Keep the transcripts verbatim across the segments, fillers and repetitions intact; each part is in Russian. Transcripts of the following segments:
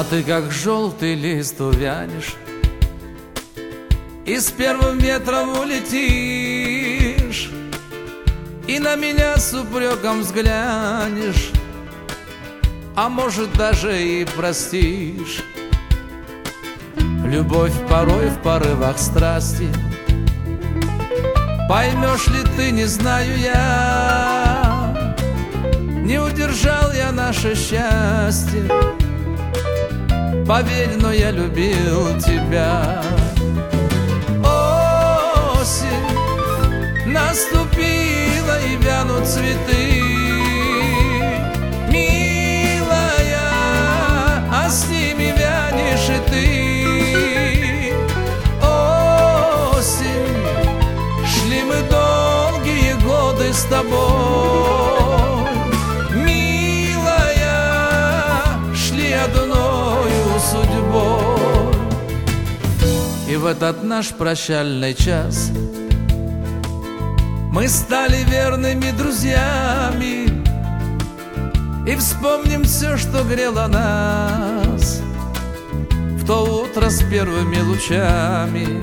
ты как желтый лист увянешь и с первым ветром улетишь, и на меня с упреком взглянешь, а может даже и простишь. Любовь порой в порывах страсти, поймешь ли ты, не знаю я. Не удержал я наше счастье, поверь, но я любил тебя. Осень наступила, и вянут цветы, милая, а с ними вянешь и ты. Осень, шли мы долгие годы с тобой, милая, шли одною судьбой. И в этот наш прощальный час мы стали верными друзьями, и вспомним все, что грело нас в то утро с первыми лучами.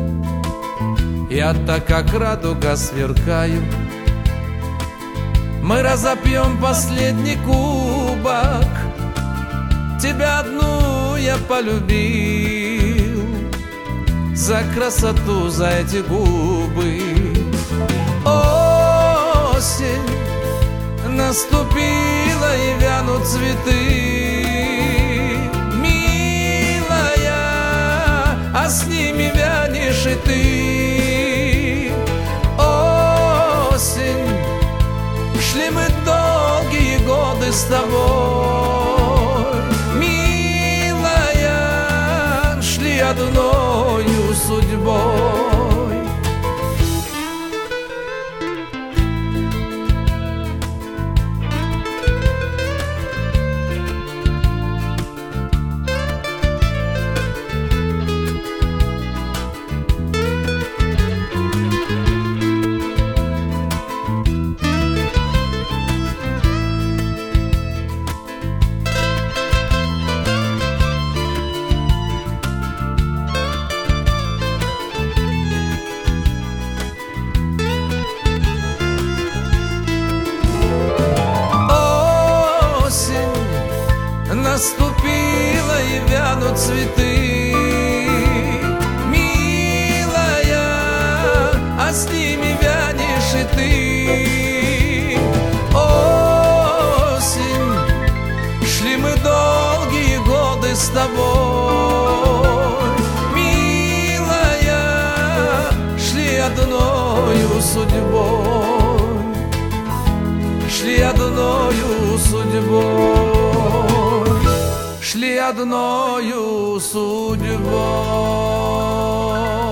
Я так, как радуга, сверкаю, мы разопьем последний кубок. Тебя одну я полюбил за красоту, за эти губы. Осень наступила, и вянут цветы, милая, а с ними вянешь и ты. Осень, шли мы долгие годы с тобой, милая, шли одною судьбой. Наступила, и вянут цветы, милая, а с ними вянешь и ты. Осень, шли мы долгие годы с тобой, милая, шли одною судьбой, шли одною судьбой, шли одною судьбой.